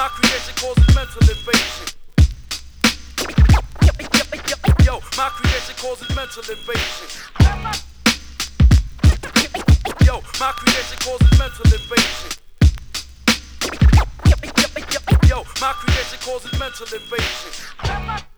my creation causes mental invasion. Yo, my creation causes mental invasion. Yo, my creation causes mental invasion. Yo, my creation causes mental invasion.